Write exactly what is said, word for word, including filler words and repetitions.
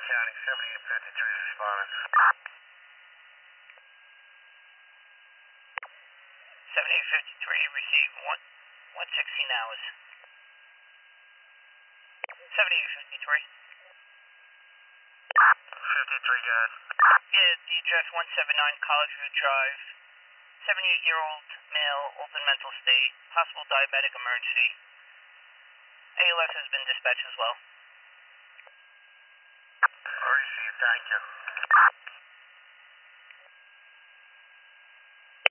County, seventy-eight fifty-three is responding. seventy-eight fifty-three, received one, one sixteen hours. seventy-eight fifty-three. fifty-three, guys. Yeah, the address one seventy-nine College View Drive. seventy-eight-year-old male, altered mental state, possible diabetic emergency. A L S has been dispatched as well. Received, thank you.